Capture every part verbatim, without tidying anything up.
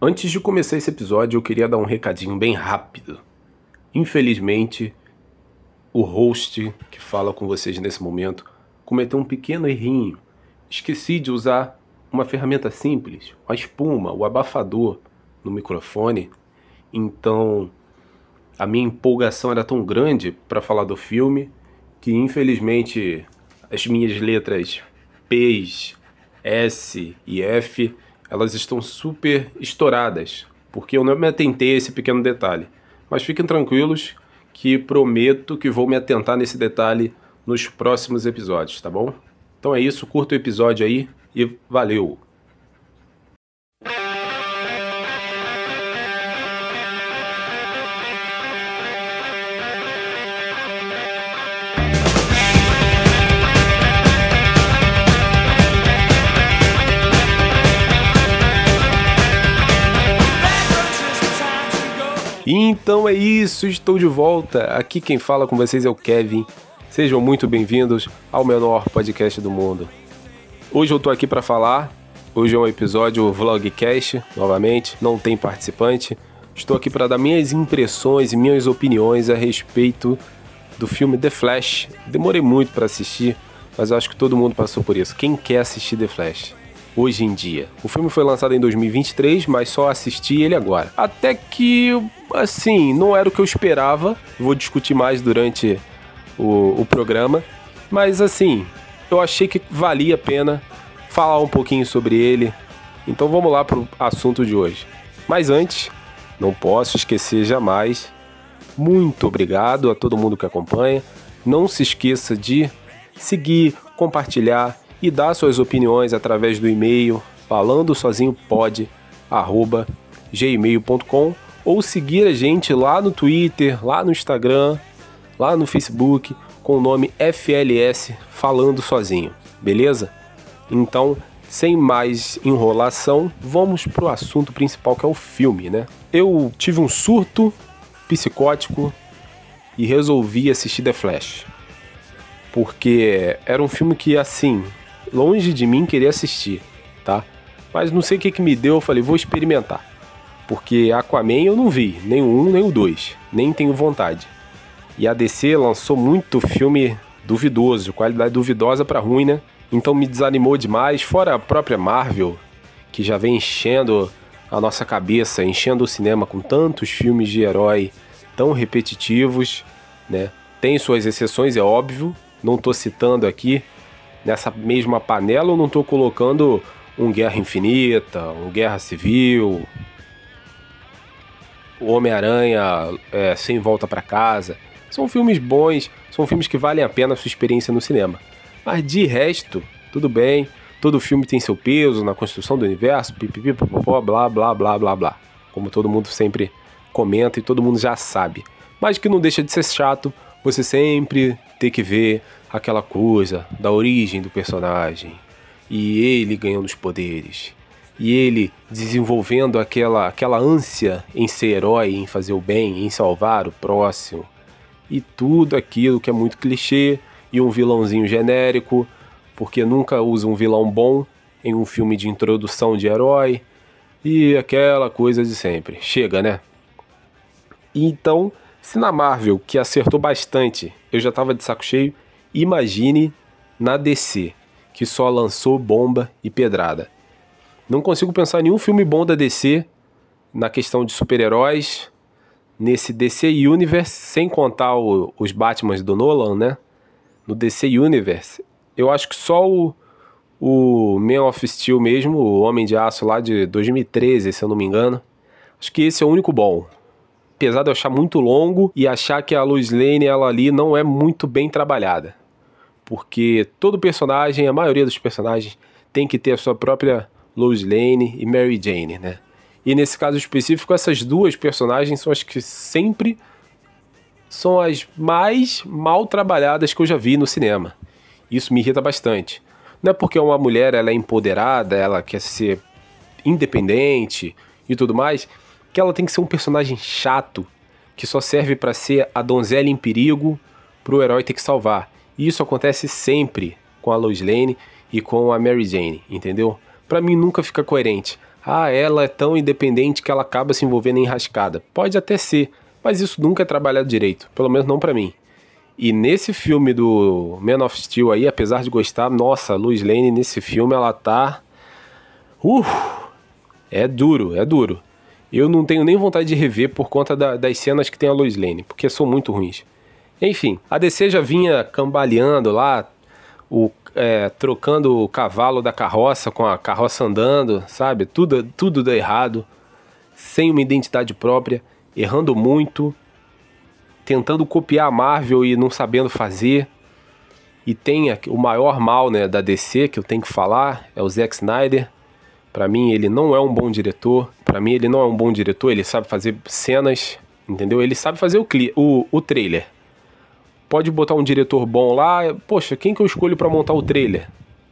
Antes de começar esse episódio, eu queria dar um recadinho bem rápido. Infelizmente, o host que fala com vocês nesse momento cometeu um pequeno errinho. Esqueci de usar uma ferramenta simples, a espuma, o abafador no microfone. Então, a minha empolgação era tão grande para falar do filme que, infelizmente, as minhas letras P's, S e F, elas estão super estouradas, porque eu não me atentei a esse pequeno detalhe. Mas fiquem tranquilos que prometo que vou me atentar nesse detalhe nos próximos episódios, tá bom? Então é isso, curta o episódio aí e valeu! Então é isso, estou de volta. Aqui quem fala com vocês é o Kevin. Sejam muito bem-vindos ao menor podcast do mundo. Hoje eu tô aqui para falar. Hoje é um episódio vlogcast, novamente, não tem participante. Estou aqui para dar minhas impressões e minhas opiniões a respeito do filme The Flash. Demorei muito para assistir, mas eu acho que todo mundo passou por isso. Quem quer assistir The Flash? Hoje em dia. O filme foi lançado em dois mil e vinte e três, mas só assisti ele agora. Até que, assim, não era o que eu esperava. Vou discutir mais durante o, o programa. Mas, assim, eu achei que valia a pena falar um pouquinho sobre ele. Então vamos lá pro assunto de hoje. Mas antes, não posso esquecer jamais. Muito obrigado a todo mundo que acompanha. Não se esqueça de seguir, compartilhar e dar suas opiniões através do e-mail falando sozinho pod arroba gmail ponto com ou seguir a gente lá no Twitter, lá no Instagram, lá no Facebook com o nome F L S Falando Sozinho, beleza? Então, sem mais enrolação, vamos pro assunto principal que é o filme, né? Eu tive um surto psicótico e resolvi assistir The Flash, porque era um filme que, assim, longe de mim querer assistir, tá? Mas não sei o que que me deu, eu falei, vou experimentar. Porque Aquaman eu não vi, nem o um, nem o dois, nem tenho vontade. E a D C lançou muito filme duvidoso, qualidade duvidosa pra ruim, né? Então me desanimou demais, fora a própria Marvel, que já vem enchendo a nossa cabeça, enchendo o cinema com tantos filmes de herói tão repetitivos, né? Tem suas exceções, é óbvio, não tô citando aqui. Nessa mesma panela eu não estou colocando um Guerra Infinita, um Guerra Civil, o Homem-Aranha é, Sem Volta para Casa. São filmes bons, são filmes que valem a pena a sua experiência no cinema. Mas de resto, tudo bem, todo filme tem seu peso na construção do universo, pipipi, popopó, blá, blá, blá, blá, blá. Como todo mundo sempre comenta e todo mundo já sabe. Mas que não deixa de ser chato você sempre ter que ver aquela coisa da origem do personagem, e ele ganhando os poderes, e ele desenvolvendo aquela, aquela ânsia em ser herói, em fazer o bem, em salvar o próximo, e tudo aquilo que é muito clichê, e um vilãozinho genérico, porque nunca usa um vilão bom em um filme de introdução de herói, e aquela coisa de sempre. Chega, né? Então, se na Marvel, que acertou bastante, eu já tava de saco cheio, imagine na D C, que só lançou bomba e pedrada. Não consigo pensar em nenhum filme bom da D C na questão de super-heróis, nesse D C Universe, sem contar o, os Batmans do Nolan, né? No D C Universe, eu acho que só o, o Man of Steel mesmo, o Homem de Aço lá de dois mil e treze, se eu não me engano, acho que esse é o único bom. Apesar de eu achar muito longo e achar que a Lois Lane, ela ali, não é muito bem trabalhada. Porque todo personagem, a maioria dos personagens, tem que ter a sua própria Lois Lane e Mary Jane, né? E nesse caso específico, essas duas personagens são as que sempre são as mais mal trabalhadas que eu já vi no cinema. Isso me irrita bastante. Não é porque uma mulher ela é empoderada, ela quer ser independente e tudo mais, que ela tem que ser um personagem chato, que só serve pra ser a donzela em perigo pro herói ter que salvar. E isso acontece sempre com a Lois Lane e com a Mary Jane, entendeu? Pra mim nunca fica coerente. Ah, ela é tão independente que ela acaba se envolvendo em enrascada. Pode até ser, mas isso nunca é trabalhado direito, pelo menos não pra mim. E nesse filme do Man of Steel aí, apesar de gostar, nossa, a Lois Lane nesse filme, ela tá... Uh, é duro, é duro. Eu não tenho nem vontade de rever por conta da, das cenas que tem a Lois Lane, porque são muito ruins. Enfim, a D C já vinha cambaleando lá, o, é, trocando o cavalo da carroça com a carroça andando, sabe? Tudo, tudo dá errado, sem uma identidade própria, errando muito, tentando copiar a Marvel e não sabendo fazer. E tem o maior mal, né, da D C que eu tenho que falar, é o Zack Snyder. Pra mim ele não é um bom diretor, pra mim ele não é um bom diretor, ele sabe fazer cenas, entendeu? Ele sabe fazer o, cli- o, o trailer. Pode botar um diretor bom lá, poxa, quem que eu escolho pra montar o trailer?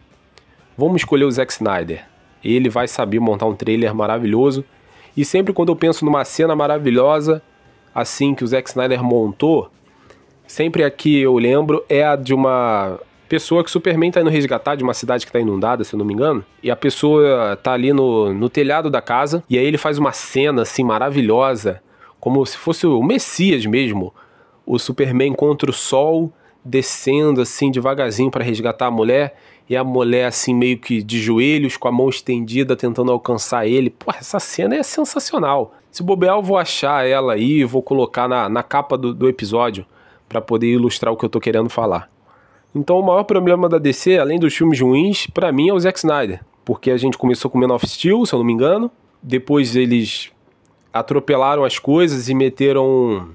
Vamos escolher o Zack Snyder. Ele vai saber montar um trailer maravilhoso. E sempre quando eu penso numa cena maravilhosa, assim que o Zack Snyder montou, sempre a que eu lembro é a de uma pessoa que o Superman tá indo resgatar de uma cidade que tá inundada, se eu não me engano. E a pessoa tá ali no, no telhado da casa, e aí ele faz uma cena assim maravilhosa, como se fosse o Messias mesmo. O Superman contra o sol, descendo assim devagarzinho para resgatar a mulher, e a mulher assim meio que de joelhos, com a mão estendida, tentando alcançar ele. Pô, essa cena é sensacional. Se bobear, eu vou achar ela aí e vou colocar na, na capa do, do episódio, para poder ilustrar o que eu tô querendo falar. Então o maior problema da D C, além dos filmes ruins, pra mim é o Zack Snyder. Porque a gente começou com Man of Steel, se eu não me engano. Depois eles atropelaram as coisas e meteram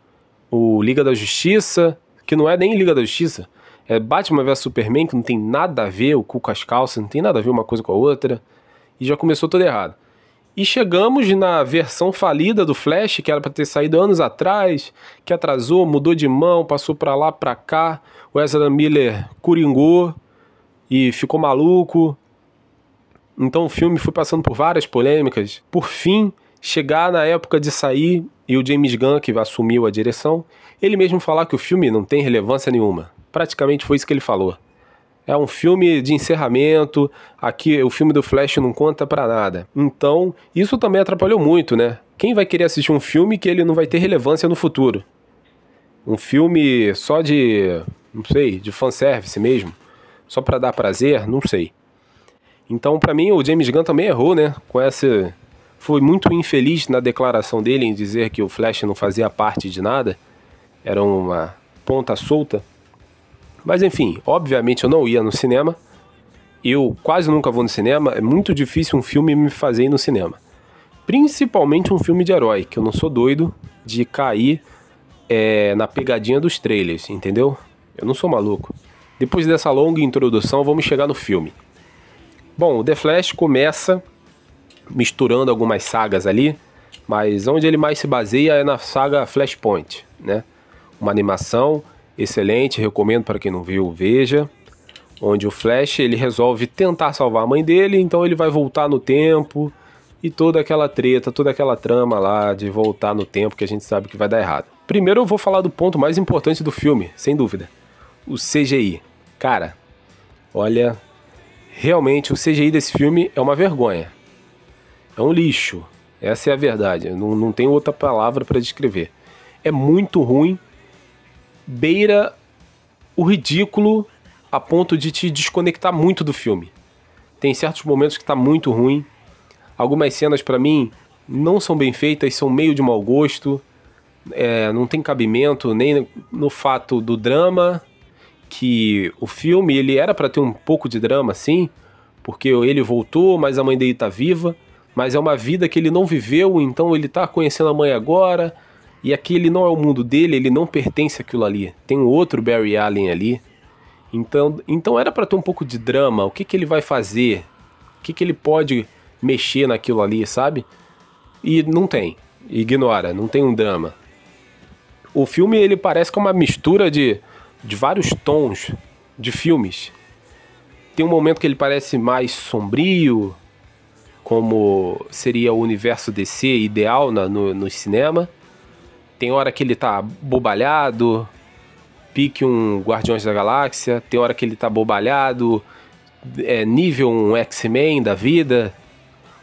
o Liga da Justiça, que não é nem Liga da Justiça. É Batman versus Superman, que não tem nada a ver, o cu com as calças, não tem nada a ver uma coisa com a outra. E já começou tudo errado. E chegamos na versão falida do Flash, que era para ter saído anos atrás, que atrasou, mudou de mão, passou para lá, para cá. O Ezra Miller coringou e ficou maluco. Então o filme foi passando por várias polêmicas. Por fim, chegar na época de sair e o James Gunn, que assumiu a direção, ele mesmo falar que o filme não tem relevância nenhuma. Praticamente foi isso que ele falou. É um filme de encerramento, aqui o filme do Flash não conta pra nada. Então, isso também atrapalhou muito, né? Quem vai querer assistir um filme que ele não vai ter relevância no futuro? Um filme só de, não sei, de fanservice mesmo? Só pra dar prazer? Não sei. Então, pra mim, o James Gunn também errou, né? Com essa... Foi muito infeliz na declaração dele em dizer que o Flash não fazia parte de nada. Era uma ponta solta. Mas enfim, obviamente eu não ia no cinema. Eu quase nunca vou no cinema. É muito difícil um filme me fazer ir no cinema. Principalmente um filme de herói, que eu não sou doido de cair é, na pegadinha dos trailers, entendeu? Eu não sou maluco. Depois dessa longa introdução, vamos chegar no filme. Bom, o The Flash começa misturando algumas sagas ali, mas onde ele mais se baseia é na saga Flashpoint, né? Uma animação excelente, recomendo para quem não viu, veja. Onde o Flash, ele resolve tentar salvar a mãe dele, então ele vai voltar no tempo e toda aquela treta, toda aquela trama lá de voltar no tempo que a gente sabe que vai dar errado. Primeiro eu vou falar do ponto mais importante do filme, sem dúvida. O C G I. Cara, olha, realmente o C G I desse filme é uma vergonha. É um lixo. Essa é a verdade. Não, não tem outra palavra para descrever. É muito ruim. Beira o ridículo a ponto de te desconectar muito do filme. Tem certos momentos que tá muito ruim. Algumas cenas pra mim não são bem feitas, são meio de mau gosto. É, não tem cabimento nem no fato do drama, que o filme ele era pra ter um pouco de drama, sim, porque ele voltou, mas a mãe dele tá viva, mas é uma vida que ele não viveu, então ele tá conhecendo a mãe agora. E aquele não é o mundo dele, ele não pertence àquilo ali. Tem um outro Barry Allen ali. Então, então era pra ter um pouco de drama. O que, que ele vai fazer? O que, que ele pode mexer naquilo ali, sabe? E não tem. Ignora, não tem um drama. O filme, ele parece que é uma mistura de, de vários tons de filmes. Tem um momento que ele parece mais sombrio, como seria o universo D C ideal na, no, no cinema. Tem hora que ele tá bobalhado, pique um Guardiões da Galáxia. Tem hora que ele tá bobalhado, é, nível um X-Men da vida,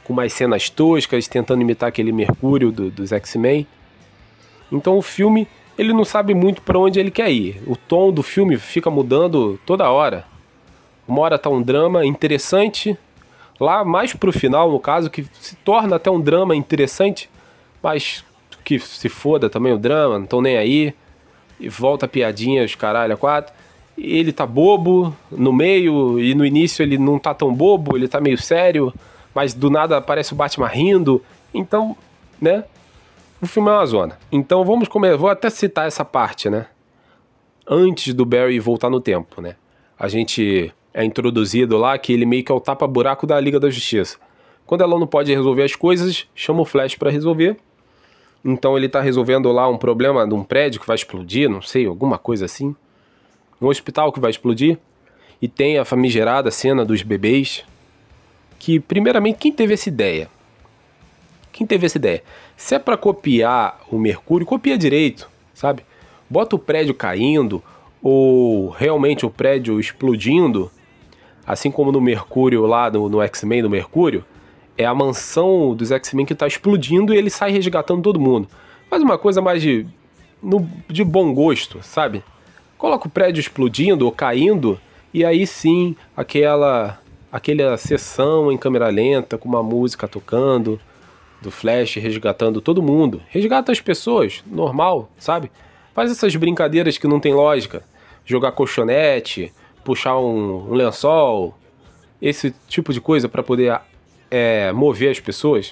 com mais cenas toscas, tentando imitar aquele Mercúrio do, dos X-Men. Então o filme, ele não sabe muito para onde ele quer ir. O tom do filme fica mudando toda hora. Uma hora tá um drama interessante, lá mais pro final, no caso, que se torna até um drama interessante, mas que se foda também o drama, não tão nem aí. E volta a piadinha, os caralho, a quatro. Ele tá bobo no meio, e no início ele não tá tão bobo, ele tá meio sério, mas do nada aparece o Batman rindo. Então, né, o filme é uma zona. Então vamos começar, vou até citar essa parte, né, antes do Barry voltar no tempo, né. A gente é introduzido lá que ele meio que é o tapa-buraco da Liga da Justiça. Quando ela não pode resolver as coisas, chama o Flash pra resolver. Então ele tá resolvendo lá um problema de um prédio que vai explodir, não sei, alguma coisa assim. Um hospital que vai explodir. E tem a famigerada cena dos bebês. Que, primeiramente, quem teve essa ideia? Quem teve essa ideia? Se é pra copiar o Mercúrio, copia direito, sabe? Bota o prédio caindo, ou realmente o prédio explodindo, assim como no Mercúrio lá, no, no X-Men do Mercúrio, é a mansão dos X-Men que tá explodindo e ele sai resgatando todo mundo. Faz uma coisa mais de, no, de bom gosto, sabe? Coloca o prédio explodindo ou caindo, e aí sim, aquela, aquela sessão em câmera lenta, com uma música tocando, do Flash resgatando todo mundo. Resgata as pessoas, normal, sabe? Faz essas brincadeiras que não tem lógica. Jogar colchonete, puxar um, um lençol, esse tipo de coisa pra poder é, mover as pessoas.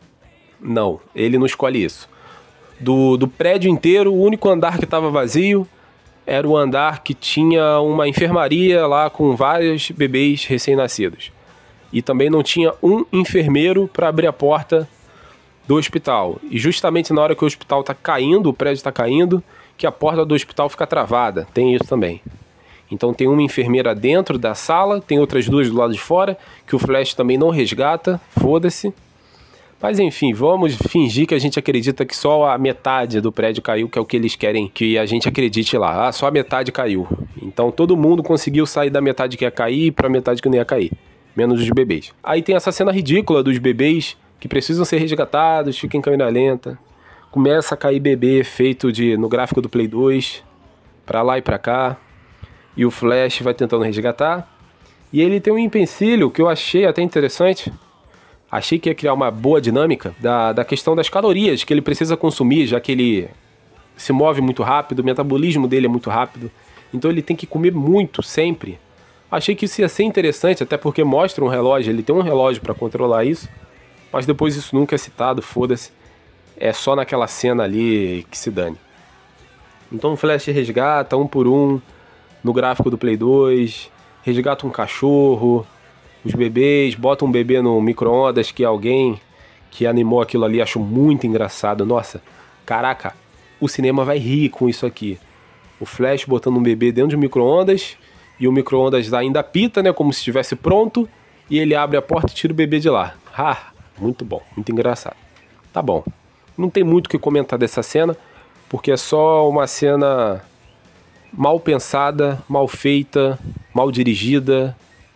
Não, ele não escolhe isso. Do, do prédio inteiro, o único andar que estava vazio era o andar que tinha uma enfermaria lá com vários bebês recém-nascidos. E também não tinha um enfermeiro para abrir a porta do hospital. E justamente na hora que o hospital está caindo, o prédio está caindo, que a porta do hospital fica travada. Tem isso também. Então tem uma enfermeira dentro da sala, tem outras duas do lado de fora, que o Flash também não resgata, foda-se. Mas enfim, vamos fingir que a gente acredita que só a metade do prédio caiu, que é o que eles querem que a gente acredite lá. Ah, só a metade caiu. Então todo mundo conseguiu sair da metade que ia cair para a metade que não ia cair. Menos os bebês. Aí tem essa cena ridícula dos bebês que precisam ser resgatados, ficam em câmera lenta. Começa a cair bebê feito de, no gráfico do Play dois, pra lá e pra cá. E o Flash vai tentando resgatar. E ele tem um empecilho que eu achei até interessante. Achei que ia criar uma boa dinâmica da, da questão das calorias que ele precisa consumir, já que ele se move muito rápido, o metabolismo dele é muito rápido. Então ele tem que comer muito, sempre. Achei que isso ia ser interessante, até porque mostra um relógio, ele tem um relógio para controlar isso. Mas depois isso nunca é citado, foda-se. É só naquela cena ali que se dane. Então o Flash resgata um por um no gráfico do Play dois, resgata um cachorro, os bebês, bota um bebê no micro-ondas, que alguém que animou aquilo ali achou muito engraçado. Nossa, caraca, o cinema vai rir com isso aqui. O Flash botando um bebê dentro de um micro-ondas, e o micro-ondas ainda apita, né, como se estivesse pronto, e ele abre a porta e tira o bebê de lá. Ah, muito bom, muito engraçado. Tá bom, não tem muito o que comentar dessa cena, porque é só uma cena mal pensada, mal feita, mal dirigida.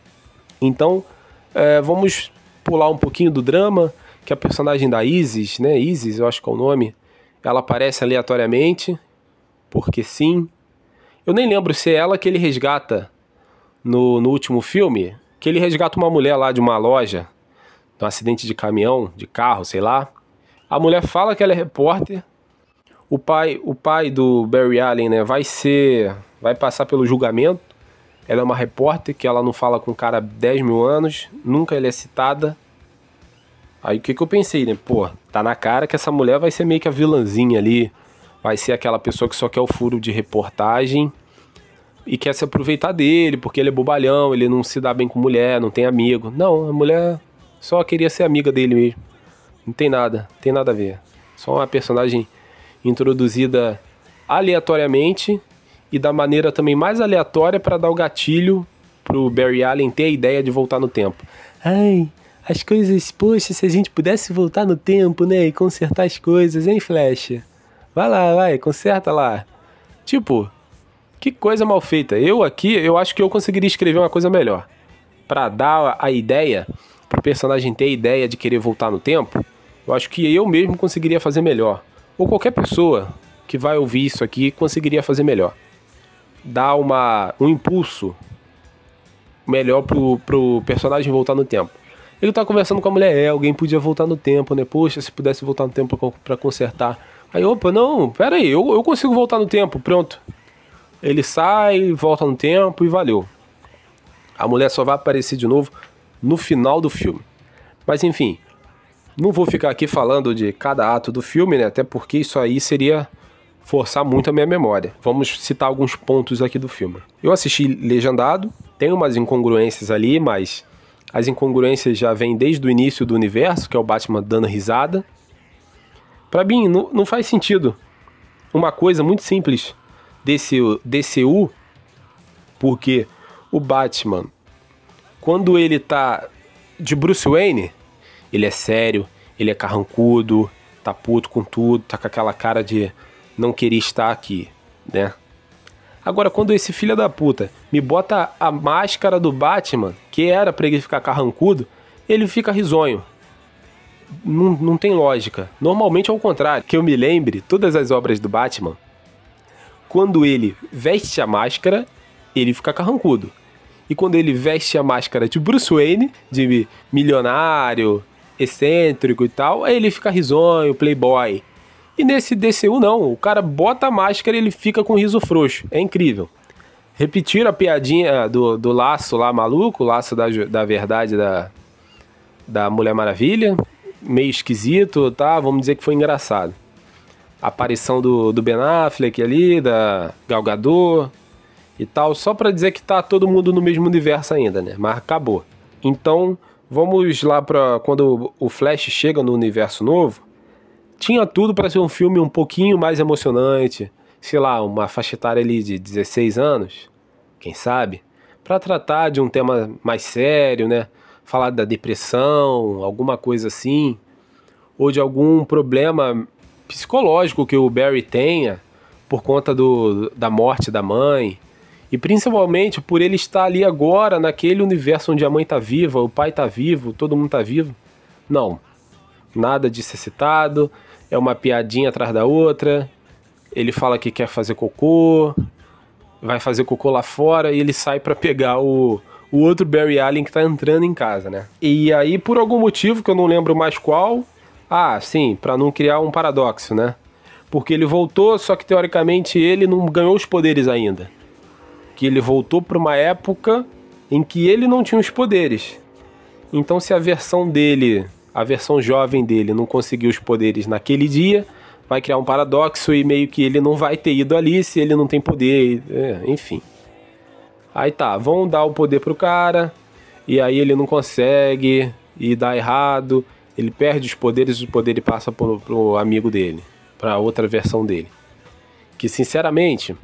Então, é, vamos pular um pouquinho do drama, que a personagem da Isis, né, Isis, eu acho que é o nome, ela aparece aleatoriamente, porque sim. Eu nem lembro se é ela que ele resgata no, no último filme, que ele resgata uma mulher lá de uma loja, de um acidente de caminhão, de carro, sei lá. A mulher fala que ela é repórter. O pai, o pai do Barry Allen, né, vai ser, vai passar pelo julgamento. Ela é uma repórter que ela não fala com o cara há dez mil anos, nunca ele é citada. Aí o que que eu pensei, né? Pô, tá na cara que essa mulher vai ser meio que a vilãzinha ali, vai ser aquela pessoa que só quer o furo de reportagem e quer se aproveitar dele, porque ele é bobalhão, ele não se dá bem com mulher, não tem amigo. Não, a mulher só queria ser amiga dele mesmo. Não tem nada, não tem nada a ver. Só uma personagem introduzida aleatoriamente e da maneira também mais aleatória para dar o gatilho pro Barry Allen ter a ideia de voltar no tempo. Ai, as coisas, poxa, se a gente pudesse voltar no tempo, né, e consertar as coisas, hein, Flash? Vai lá, vai, conserta lá. Tipo, que coisa mal feita. Eu aqui, eu acho que eu conseguiria escrever uma coisa melhor. Pra dar a ideia, pro personagem ter a ideia de querer voltar no tempo, eu acho que eu mesmo conseguiria fazer melhor. Ou qualquer pessoa que vai ouvir isso aqui conseguiria fazer melhor. Dar uma, um impulso melhor pro, pro personagem voltar no tempo. Ele tá conversando com a mulher, é, alguém podia voltar no tempo, né? Poxa, se pudesse voltar no tempo pra, pra consertar. Aí, opa, não, pera aí, eu, eu consigo voltar no tempo, pronto. Ele sai, volta no tempo e valeu. A mulher só vai aparecer de novo no final do filme. Mas enfim, não vou ficar aqui falando de cada ato do filme, né? Até porque isso aí seria forçar muito a minha memória. Vamos citar alguns pontos aqui do filme. Eu assisti legendado, tem umas incongruências ali, mas as incongruências já vêm desde o início do universo, que é o Batman dando risada. Pra mim, não, não faz sentido. Uma coisa muito simples desse D C U, porque o Batman, quando ele tá de Bruce Wayne, ele é sério, ele é carrancudo, tá puto com tudo, tá com aquela cara de não querer estar aqui, né? Agora, quando esse filho da puta me bota a máscara do Batman, que era pra ele ficar carrancudo, ele fica risonho. Não, não tem lógica. Normalmente é o contrário. Que eu me lembre, todas as obras do Batman, quando ele veste a máscara, ele fica carrancudo. E quando ele veste a máscara de Bruce Wayne, de milionário, excêntrico e tal, aí ele fica risonho, playboy. E nesse D C U não, o cara bota a máscara e ele fica com riso frouxo. É incrível. Repetiram a piadinha do, do laço lá maluco, o laço da, da verdade da, da Mulher Maravilha. Meio esquisito, tá? Vamos dizer que foi engraçado. A aparição do, do Ben Affleck ali, da Gal Gadot e tal, só pra dizer que tá todo mundo no mesmo universo ainda, né? Mas acabou. Então, vamos lá pra quando o Flash chega no universo novo. Tinha tudo pra ser um filme um pouquinho mais emocionante, sei lá, uma faixa etária ali de dezesseis anos, quem sabe? Pra tratar de um tema mais sério, né? Falar da depressão, alguma coisa assim, ou de algum problema psicológico que o Barry tenha por conta do, da morte da mãe, e principalmente por ele estar ali agora, naquele universo onde a mãe tá viva, o pai tá vivo, todo mundo tá vivo. Não, nada disso é citado, é uma piadinha atrás da outra, ele fala que quer fazer cocô, vai fazer cocô lá fora e ele sai pra pegar o... o outro Barry Allen que tá entrando em casa, né? E aí, por algum motivo, que eu não lembro mais qual... Ah, sim, pra não criar um paradoxo, né? Porque ele voltou, só que teoricamente ele não ganhou os poderes ainda. Que ele voltou pra uma época em que ele não tinha os poderes. Então, se a versão dele, a versão jovem dele, não conseguiu os poderes naquele dia, vai criar um paradoxo e meio que ele não vai ter ido ali se ele não tem poder, é, enfim. Aí tá, vão dar o poder pro cara, e aí ele não consegue, e dá errado, ele perde os poderes, o poder ele passa pro, pro amigo dele, pra outra versão dele. Que sinceramente,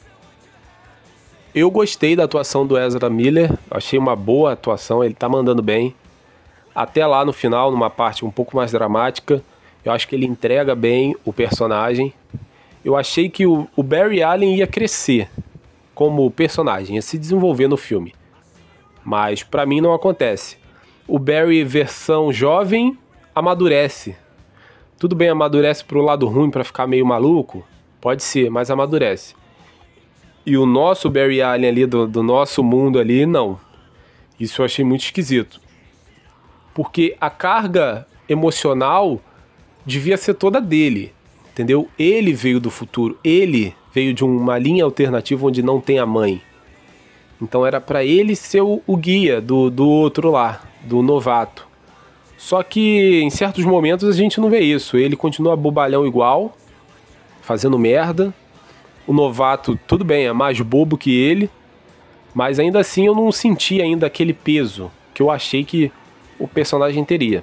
eu gostei da atuação do Ezra Miller, achei uma boa atuação, ele tá mandando bem. Até lá no final, numa parte um pouco mais dramática, eu acho que ele entrega bem o personagem. Eu achei que o, o Barry Allen ia crescer como personagem, ia se desenvolver no filme. Mas pra mim não acontece. O Barry versão jovem amadurece. Tudo bem, amadurece pro lado ruim pra ficar meio maluco? Pode ser, mas amadurece. E o nosso Barry Allen ali, do, do nosso mundo ali, não. Isso eu achei muito esquisito. Porque a carga emocional devia ser toda dele, entendeu? Ele veio do futuro, ele veio de uma linha alternativa onde não tem a mãe. Então era pra ele ser o, o guia do, do outro lá, do novato. Só que em certos momentos a gente não vê isso. Ele continua bobalhão igual, fazendo merda. O novato, tudo bem, é mais bobo que ele, mas ainda assim eu não senti ainda aquele peso que eu achei que o personagem teria.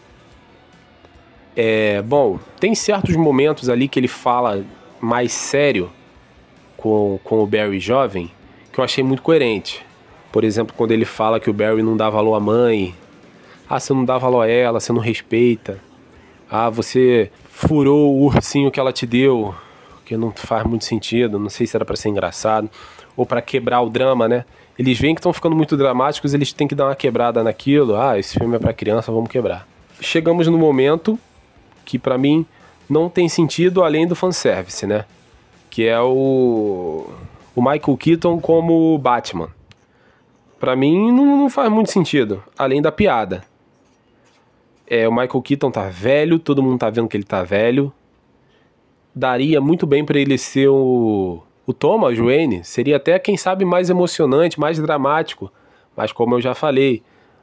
É, bom, tem certos momentos ali que ele fala mais sério com, com o Barry jovem, que eu achei muito coerente. Por exemplo, quando ele fala que o Barry não dá valor à mãe. Ah, você não dá valor a ela, você não respeita. Ah, você furou o ursinho que ela te deu, porque não faz muito sentido, não sei se era pra ser engraçado, ou pra quebrar o drama, né? Eles veem que estão ficando muito dramáticos, eles têm que dar uma quebrada naquilo. Ah, esse filme é pra criança, vamos quebrar. Chegamos no momento que pra mim não tem sentido além do fanservice, né? Que é o, o Michael Keaton como Batman. Pra mim não, não faz muito sentido, além da piada. É, o Michael Keaton tá velho, todo mundo tá vendo que ele tá velho. Daria muito bem pra ele ser o... O Thomas Wayne seria até, quem sabe, mais emocionante, mais dramático. Mas como eu já falei,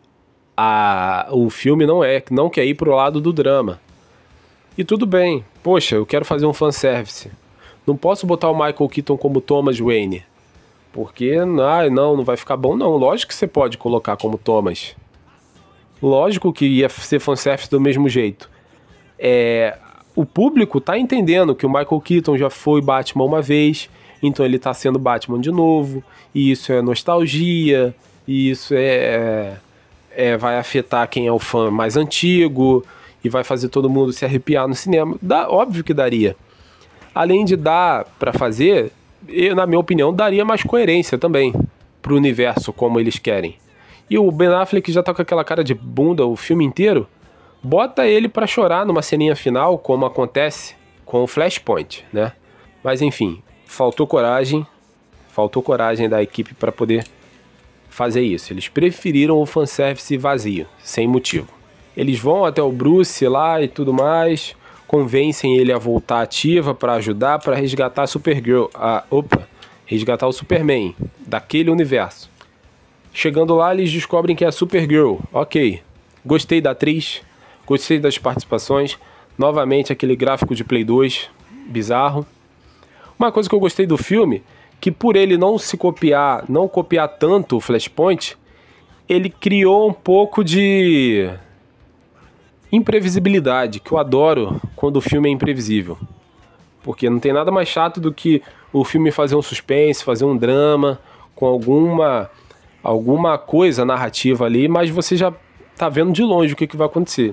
a, o filme não é, não quer ir pro lado do drama. E tudo bem. Poxa, eu quero fazer um fanservice. Não posso botar o Michael Keaton como Thomas Wayne. Porque, ah, não, não vai ficar bom não. Lógico que você pode colocar como Thomas. Lógico que ia ser fanservice do mesmo jeito. É, o público tá entendendo que o Michael Keaton já foi Batman uma vez... Então ele tá sendo Batman de novo, e isso é nostalgia, e isso é, é vai afetar quem é o fã mais antigo, e vai fazer todo mundo se arrepiar no cinema. Dá, óbvio que daria. Além de dar pra fazer, eu, na minha opinião, daria mais coerência também pro universo como eles querem. E o Ben Affleck já tá com aquela cara de bunda o filme inteiro, bota ele pra chorar numa ceninha final, como acontece com o Flashpoint, né? Mas enfim... Faltou coragem, faltou coragem da equipe para poder fazer isso. Eles preferiram o fanservice vazio, sem motivo. Eles vão até o Bruce lá e tudo mais, convencem ele a voltar ativa para ajudar, para resgatar a Supergirl, a, opa, resgatar o Superman, daquele universo. Chegando lá, eles descobrem que é a Supergirl. Ok, gostei da atriz, gostei das participações, novamente aquele gráfico de Play dois, bizarro. Uma coisa que eu gostei do filme, que por ele não se copiar, não copiar tanto o Flashpoint, ele criou um pouco de imprevisibilidade, que eu adoro quando o filme é imprevisível. Porque não tem nada mais chato do que o filme fazer um suspense, fazer um drama, com alguma, alguma coisa narrativa ali, mas você já tá vendo de longe o que, que vai acontecer.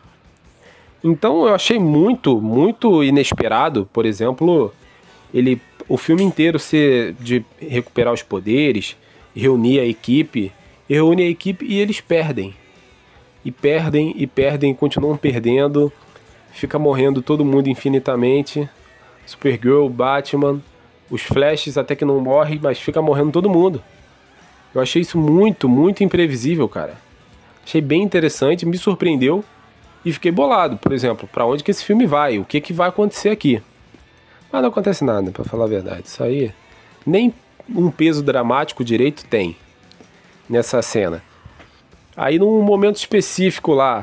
Então eu achei muito, muito inesperado, por exemplo... Ele, o filme inteiro ser de recuperar os poderes, reunir a equipe, reúne a equipe e eles perdem. E perdem, e perdem, continuam perdendo, fica morrendo todo mundo infinitamente. Supergirl, Batman, os Flashes até que não morrem, mas fica morrendo todo mundo. Eu achei isso muito, muito imprevisível, cara. Achei bem interessante, me surpreendeu e fiquei bolado, por exemplo, pra onde que esse filme vai, o que que vai acontecer aqui. Mas não acontece nada, pra falar a verdade. Isso aí, nem um peso dramático direito tem nessa cena. Aí num momento específico lá,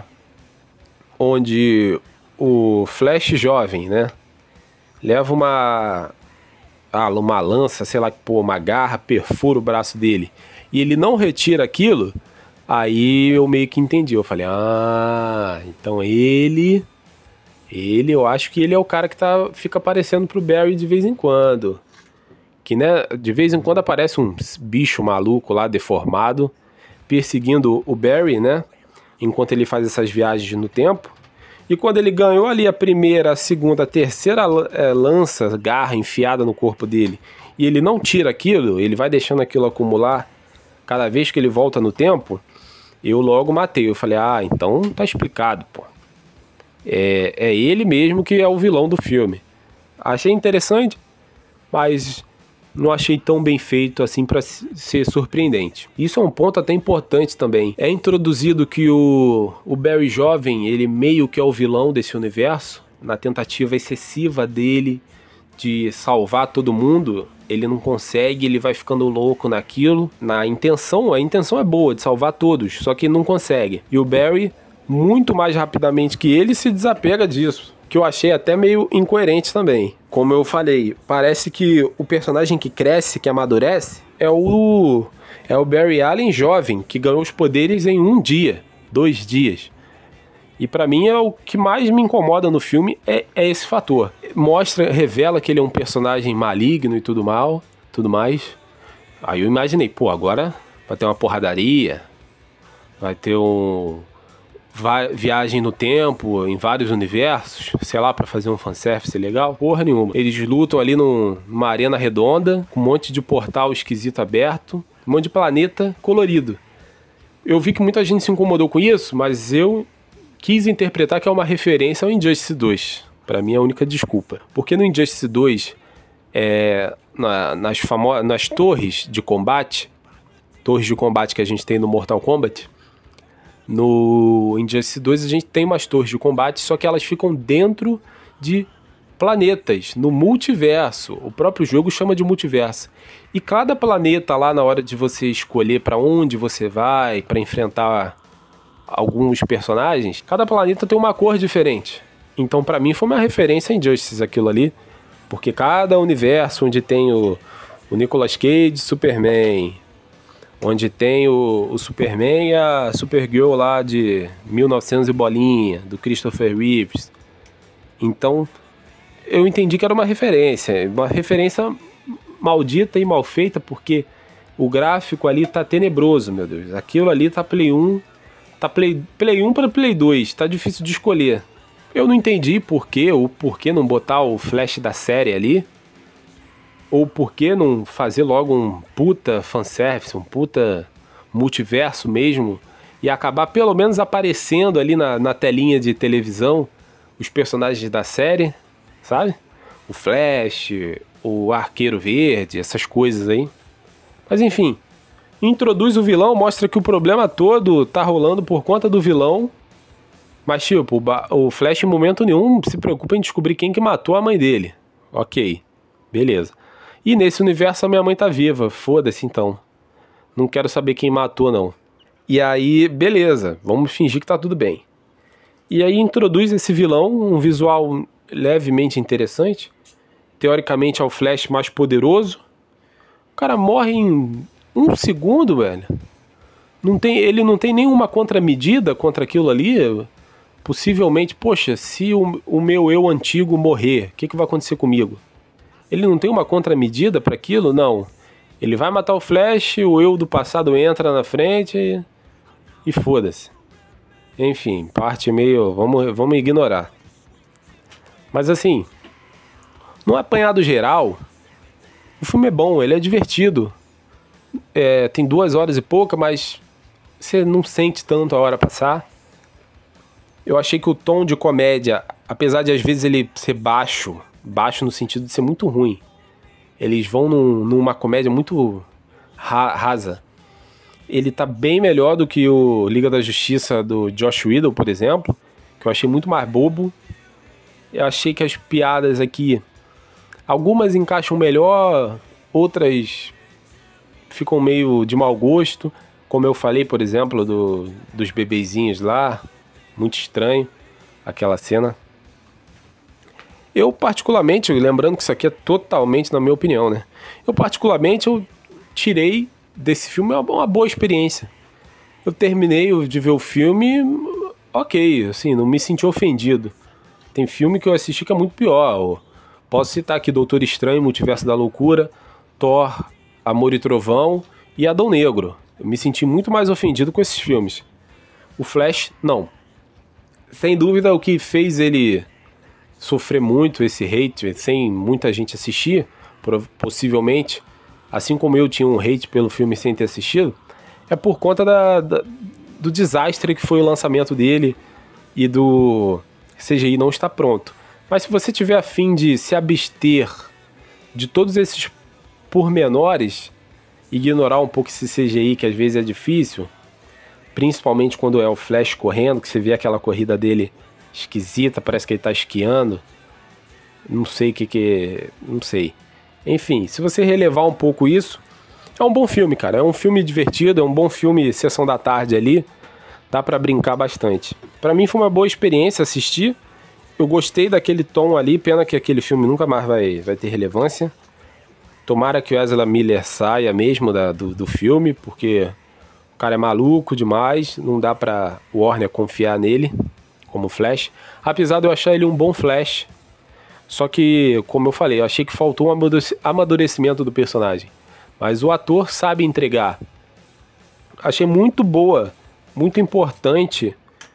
onde o Flash jovem, né, leva uma, ah, uma lança, sei lá, pô, uma garra, perfura o braço dele, e ele não retira aquilo, aí eu meio que entendi. Eu falei, ah, então ele... Ele, eu acho que ele é o cara que tá, fica aparecendo pro Barry de vez em quando. Que, né, de vez em quando aparece um bicho maluco lá, deformado, perseguindo o Barry, né? Enquanto ele faz essas viagens no tempo. E quando ele ganhou ali a primeira, a segunda, a terceira é, lança, garra enfiada no corpo dele, e ele não tira aquilo, ele vai deixando aquilo acumular cada vez que ele volta no tempo, eu logo matei. Eu falei, ah, então tá explicado, pô. É, é ele mesmo que é o vilão do filme. Achei interessante, mas não achei tão bem feito assim para ser surpreendente. Isso é um ponto até importante também. É introduzido que o, o Barry jovem, ele meio que é o vilão desse universo, na tentativa excessiva dele de salvar todo mundo. Ele não consegue, ele vai ficando louco naquilo. Na intenção, a intenção é boa, de salvar todos, só que não consegue. E o Barry, muito mais rapidamente que ele, se desapega disso, que eu achei até meio incoerente também. Como eu falei, parece que o personagem que cresce, que amadurece, é o, é o Barry Allen jovem, que ganhou os poderes em um dia, dois dias. E pra mim é o que mais me incomoda no filme, é, é esse fator. Mostra, revela que ele é um personagem maligno e tudo mal, tudo mais. Aí eu imaginei, pô, agora vai ter uma porradaria, vai ter um... va- viagem no tempo, em vários universos, sei lá, pra fazer um fanservice legal. Porra nenhuma. Eles lutam ali num- numa arena redonda, com um monte de portal esquisito aberto, um monte de planeta colorido. Eu vi que muita gente se incomodou com isso, mas eu quis interpretar que é uma referência ao Injustice dois. Pra mim é a única desculpa. Porque no Injustice dois, é, na- nas, famo- nas torres de combate, torres de combate que a gente tem no Mortal Kombat, no Injustice dois a gente tem umas torres de combate, só que elas ficam dentro de planetas, no multiverso. O próprio jogo chama de multiverso. E cada planeta lá, na hora de você escolher pra onde você vai, pra enfrentar alguns personagens, cada planeta tem uma cor diferente. Então pra mim foi uma referência a Injustice aquilo ali, porque cada universo onde tem o, o Nicolas Cage, Superman, onde tem o, o Superman e a Supergirl lá de mil e novecentos e bolinha, do Christopher Reeves. Então eu entendi que era uma referência, uma referência maldita e mal feita, porque o gráfico ali tá tenebroso, meu Deus. Aquilo ali tá Play um, tá Play, Play um para Play dois, tá difícil de escolher. Eu não entendi por quê, ou por que não botar o flash da série ali, ou por que não fazer logo um puta fanservice, um puta multiverso mesmo, e acabar pelo menos aparecendo ali na, na telinha de televisão os personagens da série, sabe? O Flash, o Arqueiro Verde, essas coisas aí. Mas enfim, introduz o vilão, mostra que o problema todo tá rolando por conta do vilão. Mas tipo, o, ba- o Flash em momento nenhum se preocupa em descobrir quem que matou a mãe dele. Ok, beleza. E nesse universo a minha mãe tá viva, foda-se então. Não quero saber quem matou não. E aí, beleza, vamos fingir que tá tudo bem. E aí introduz esse vilão, um visual levemente interessante. Teoricamente é o Flash mais poderoso. O cara morre em um segundo, velho. Não tem, ele não tem nenhuma contramedida contra aquilo ali. Possivelmente, poxa, se o, o meu eu antigo morrer, o que, que vai acontecer comigo? Ele não tem uma contramedida para aquilo? Não. Ele vai matar o Flash, o eu do passado entra na frente e, e foda-se. Enfim, parte meio... Vamos, vamos ignorar. Mas assim, no apanhado geral, o filme é bom, ele é divertido. É, tem duas horas e pouca, mas você não sente tanto a hora passar. Eu achei que o tom de comédia, apesar de às vezes ele ser baixo, baixo no sentido de ser muito ruim, eles vão num, numa comédia muito ra- rasa. Ele tá bem melhor do que o Liga da Justiça do Joss Whedon, por exemplo, que eu achei muito mais bobo. Eu achei que as piadas aqui, algumas encaixam melhor, outras ficam meio de mau gosto. Como eu falei, por exemplo, do, dos bebezinhos lá, muito estranho aquela cena. Eu particularmente, lembrando que isso aqui é totalmente na minha opinião, né? Eu particularmente, eu tirei desse filme uma, uma boa experiência. Eu terminei de ver o filme, ok, assim, não me senti ofendido. Tem filme que eu assisti que é muito pior. Posso citar aqui Doutor Estranho, Multiverso da Loucura, Thor, Amor e Trovão e Adão Negro. Eu me senti muito mais ofendido com esses filmes. O Flash, não. Sem dúvida, o que fez ele sofrer muito esse hate, sem muita gente assistir, possivelmente, assim como eu tinha um hate pelo filme sem ter assistido, é por conta da, da, do desastre que foi o lançamento dele e do C G I não estar pronto. Mas se você tiver a fim de se abster de todos esses pormenores, ignorar um pouco esse C G I que às vezes é difícil, principalmente quando é o Flash correndo, que você vê aquela corrida dele esquisita, parece que ele tá esquiando, não sei o que que... não sei. Enfim, se você relevar um pouco isso, é um bom filme, cara, é um filme divertido, é um bom filme sessão da tarde ali, dá pra brincar bastante. Pra mim foi uma boa experiência assistir, eu gostei daquele tom ali, pena que aquele filme nunca mais vai, vai ter relevância. Tomara que o Ezra Miller saia mesmo da, do, do filme, porque o cara é maluco demais, não dá pra Warner confiar nele como Flash, apesar de eu achar ele um bom Flash, só que, como eu falei, eu achei que faltou um amadurecimento do personagem, mas o ator sabe entregar. Achei muito boa, muito importante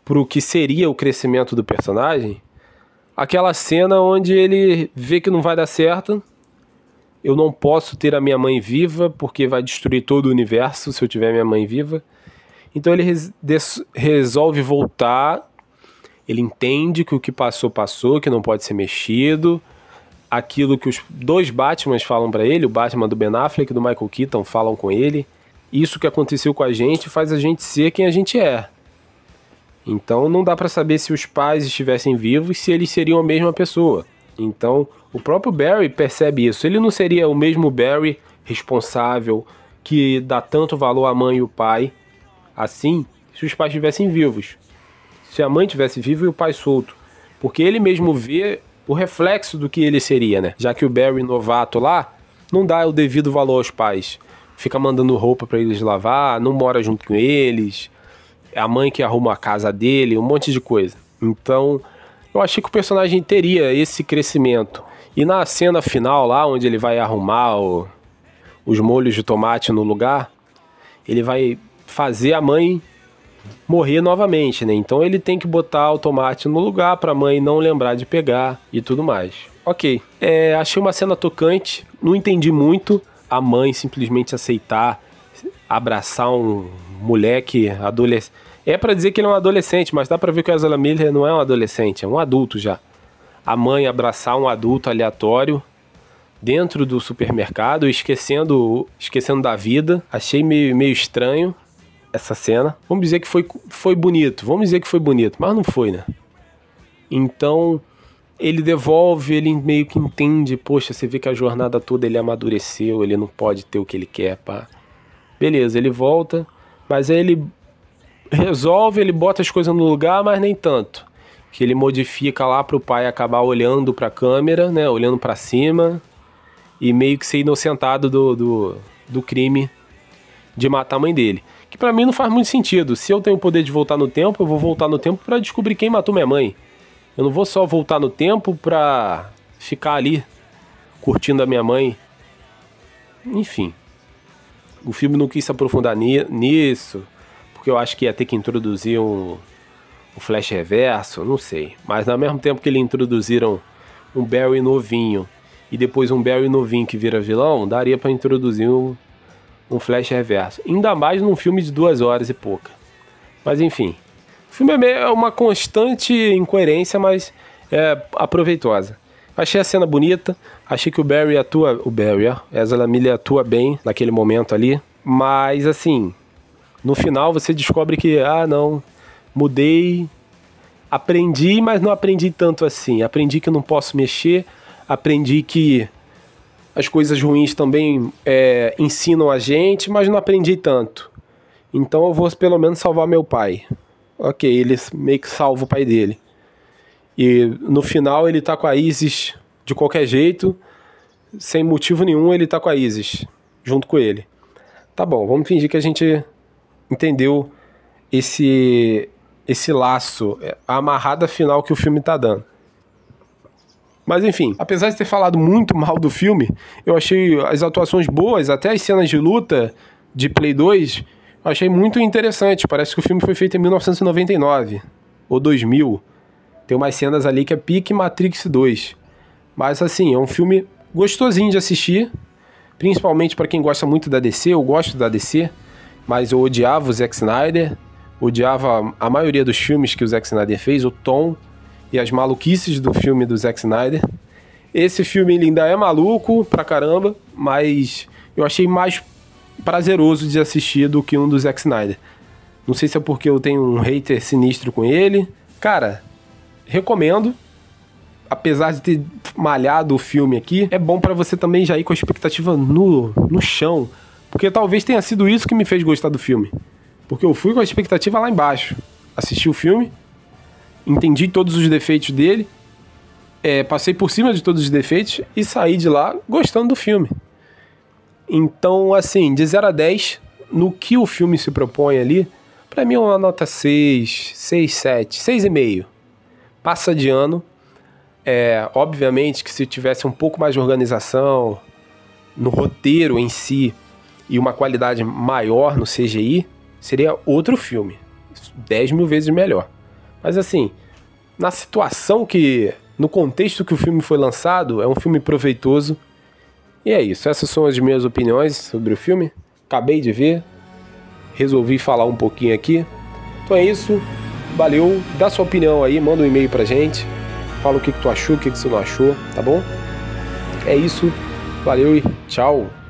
pro que seria o crescimento do personagem, aquela cena onde ele vê que não vai dar certo. Eu não posso ter a minha mãe viva porque vai destruir todo o universo se eu tiver minha mãe viva. Então ele res- des- resolve voltar. Ele entende que o que passou, passou, que não pode ser mexido. Aquilo que os dois Batmans falam pra ele, o Batman do Ben Affleck e do Michael Keaton falam com ele. Isso que aconteceu com a gente faz a gente ser quem a gente é. Então não dá pra saber se os pais estivessem vivos, se eles seriam a mesma pessoa. Então o próprio Barry percebe isso. Ele não seria o mesmo Barry responsável, que dá tanto valor à mãe e o pai, assim, se os pais estivessem vivos. Se a mãe estivesse viva e o pai solto. Porque ele mesmo vê o reflexo do que ele seria, né? Já que o Barry novato lá não dá o devido valor aos pais. Fica mandando roupa pra eles lavar, não mora junto com eles. É a mãe que arruma a casa dele, um monte de coisa. Então, eu achei que o personagem teria esse crescimento. E na cena final lá, onde ele vai arrumar o, os molhos de tomate no lugar, ele vai fazer a mãe morrer novamente, né? Então ele tem que botar o tomate no lugar pra mãe não lembrar de pegar e tudo mais. Ok, é, achei uma cena tocante, não entendi muito a mãe simplesmente aceitar, abraçar um moleque adolescente. É pra dizer que ele é um adolescente, mas dá pra ver que o Ezra Miller não é um adolescente, é um adulto já. A mãe abraçar um adulto aleatório dentro do supermercado, esquecendo, esquecendo da vida. Achei meio, meio estranho essa cena. Vamos dizer que foi, foi bonito, vamos dizer que foi bonito, mas não foi, né? Então, ele devolve, ele meio que entende, poxa, você vê que a jornada toda ele amadureceu, ele não pode ter o que ele quer, pá. Beleza, ele volta, mas aí ele resolve, ele bota as coisas no lugar, mas nem tanto. Que ele modifica lá pro pai acabar olhando pra câmera, né, olhando pra cima, e meio que ser inocentado do, do, do crime de matar a mãe dele. Que pra mim não faz muito sentido. Se eu tenho o poder de voltar no tempo, eu vou voltar no tempo pra descobrir quem matou minha mãe. Eu não vou só voltar no tempo pra ficar ali curtindo a minha mãe. Enfim. O filme não quis se aprofundar ni- nisso, porque eu acho que ia ter que introduzir um, um flash reverso, não sei. Mas ao mesmo tempo que eles introduziram um Barry novinho e depois um Barry novinho que vira vilão, daria pra introduzir um, um flash reverso. Ainda mais num filme de duas horas e pouca. Mas enfim, o filme é meio- é uma constante incoerência, mas é aproveitosa. Achei a cena bonita, achei que o Barry atua... O Barry, ó, Ezra Miller atua bem naquele momento ali. Mas, assim, no final você descobre que, ah, não, mudei, aprendi, mas não aprendi tanto assim. Aprendi que eu não posso mexer, aprendi que as coisas ruins também é, ensinam a gente, mas não aprendi tanto. Então eu vou pelo menos salvar meu pai. Ok, ele meio que salva o pai dele. E no final ele tá com a Isis de qualquer jeito, sem motivo nenhum ele tá com a Isis, junto com ele. Tá bom, vamos fingir que a gente entendeu esse, esse laço, a amarrada final que o filme tá dando. Mas enfim, apesar de ter falado muito mal do filme, eu achei as atuações boas, até as cenas de luta de Play dois, eu achei muito interessante. Parece que o filme foi feito em mil novecentos e noventa e nove ou dois mil. Tem umas cenas ali que é pique Matrix dois. Mas assim, é um filme gostosinho de assistir, principalmente para quem gosta muito da D C. Eu gosto da D C, mas eu odiava o Zack Snyder, odiava a maioria dos filmes que o Zack Snyder fez, o tom e as maluquices do filme do Zack Snyder. Esse filme ele ainda é maluco pra caramba, mas eu achei mais prazeroso de assistir do que um do Zack Snyder. Não sei se é porque eu tenho um hater sinistro com ele. Cara, recomendo. Apesar de ter malhado o filme aqui, é bom pra você também já ir com a expectativa no, no chão. Porque talvez tenha sido isso que me fez gostar do filme. Porque eu fui com a expectativa lá embaixo. Assisti o filme, entendi todos os defeitos dele, é, passei por cima de todos os defeitos e saí de lá gostando do filme. Então, assim, de zero a dez, no que o filme se propõe ali, pra mim é uma nota seis, seis, sete, seis e meio. Passa de ano. É, obviamente que se tivesse um pouco mais de organização no roteiro em si e uma qualidade maior no C G I, seria outro filme, dez mil vezes melhor. Mas assim, na situação que, no contexto que o filme foi lançado, é um filme proveitoso. E é isso, essas são as minhas opiniões sobre o filme. Acabei de ver, resolvi falar um pouquinho aqui. Então é isso, valeu, dá sua opinião aí, manda um e-mail pra gente. Fala o que, que tu achou, o que, que você não achou, tá bom? É isso, valeu e tchau!